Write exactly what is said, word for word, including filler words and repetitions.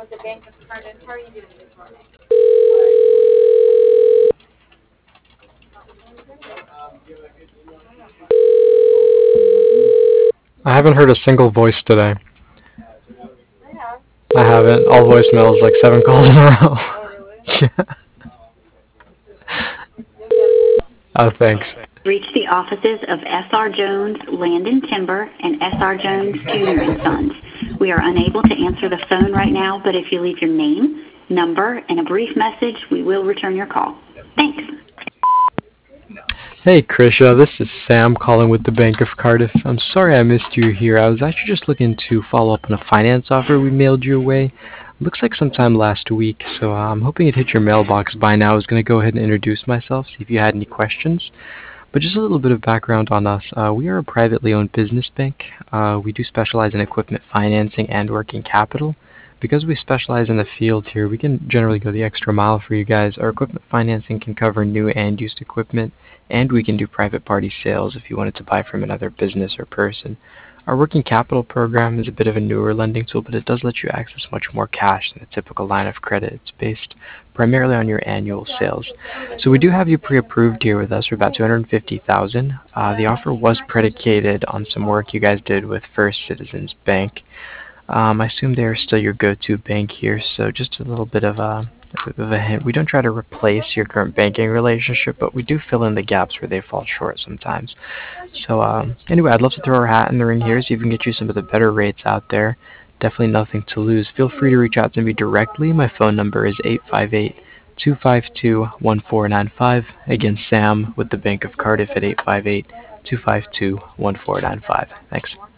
I haven't heard a single voice today. I haven't. All voicemails, like seven calls in a row. Yeah. Oh, thanks. Reach the offices of S R. Jones Land and Timber and S R. Jones Junior and Sons. We are unable to answer the phone right now, but if you leave your name, number, and a brief message, we will return your call. Thanks. Hey, Krisha, this is Sam calling with the Bank of Cardiff. I'm sorry I missed you here. I was actually just looking to follow up on a finance offer we mailed your way. Looks like sometime last week, so uh, I'm hoping it hit your mailbox by now. I was going to go ahead and introduce myself, see if you had any questions. But just a little bit of background on us. Uh, we are a privately owned business bank. Uh, we do specialize in equipment financing and working capital. Because we specialize in the field here, we can generally go the extra mile for you guys. Our equipment financing can cover new and used equipment, and we can do private party sales if you wanted to buy from another business or person. Our working capital program is a bit of a newer lending tool, but it does let you access much more cash than a typical line of credit. It's based primarily on your annual sales. So we do have you pre-approved here with us for about two hundred fifty thousand dollars. Uh, the offer was predicated on some work you guys did with First Citizens Bank. Um, I assume they're still your go-to bank here, so just a little bit of a, of a hint. We don't try to replace your current banking relationship, but we do fill in the gaps where they fall short sometimes. So um, anyway, I'd love to throw our hat in the ring here, see if we can get you some of the better rates out there. Definitely nothing to lose. Feel free to reach out to me directly. My phone number is eight five eight, two five two, one four nine five. Again, Sam with the Bank of Cardiff at eight five eight, two five two, one four nine five. Thanks.